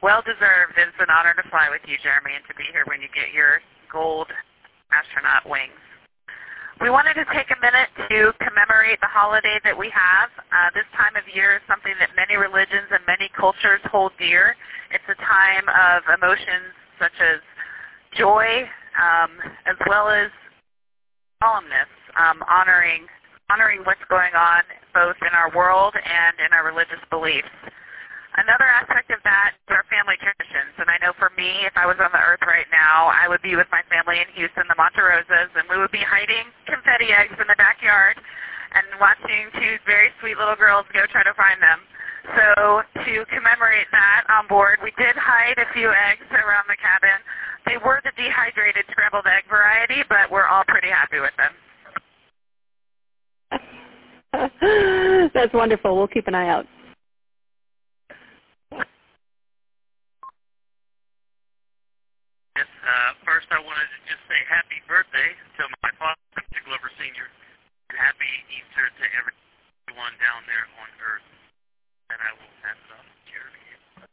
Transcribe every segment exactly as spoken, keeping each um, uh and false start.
well-deserved. It's an honor to fly with you, Jeremy, and to be here when you get your gold astronaut wings. We wanted to take a minute to commemorate the holiday that we have. Uh, this time of year is something that many religions and many cultures hold dear. It's a time of emotions such as joy, um, as well as solemnness, um, honoring honoring what's going on both in our world and in our religious beliefs. Another aspect of that is our family traditions. And I know for me, if I was on the earth right now, I would be with my family in Houston, the Monte Rosas, and we would be hiding confetti eggs in the backyard and watching two very sweet little girls go try to find them. So to commemorate that on board, we did hide a few eggs around the cabin. They were the dehydrated scrambled egg variety, but we're all pretty happy with them. That's wonderful. We'll keep an eye out. Yes, uh, first I wanted to just say happy birthday to my father, Mister Glover Senior and happy Easter to everyone down there on Earth. And I will pass it off to Jeremy.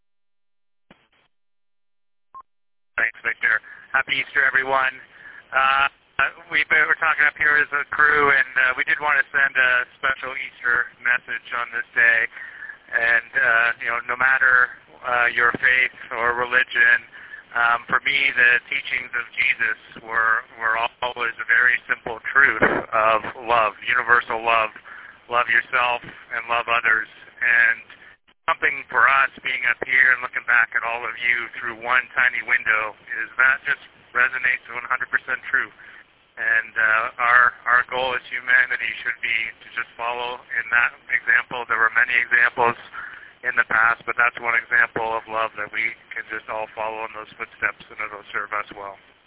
Thanks, Victor. Happy Easter, everyone. Uh, we we're talking up here as a crew, and uh, we did want to send a special Easter message on this day. And, uh, you know, no matter uh, your faith or religion, um, for me, the teachings of Jesus were, were always a very simple truth of love, universal love. Love yourself and love others. And something for us being up here and looking back at all of you through one tiny window is that just resonates one hundred percent true. And uh, our our goal as humanity should be to just follow in that example. There were many examples in the past, but that's one example of love that we can just all follow in those footsteps, and it'll serve us well.